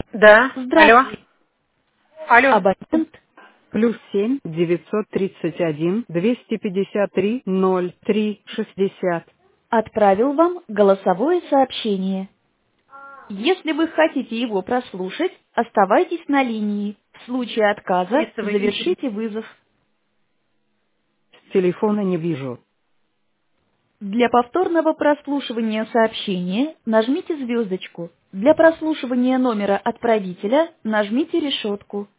Да. Алло. Здравствуйте, Алло. абонент. +7 931 253 03 60. Отправил вам голосовое сообщение. Если вы хотите его прослушать, оставайтесь на линии. В случае отказа Если вы ищете... завершите вызов. Телефона не вижу. Для повторного прослушивания сообщения нажмите звездочку. Для прослушивания номера отправителя нажмите решетку.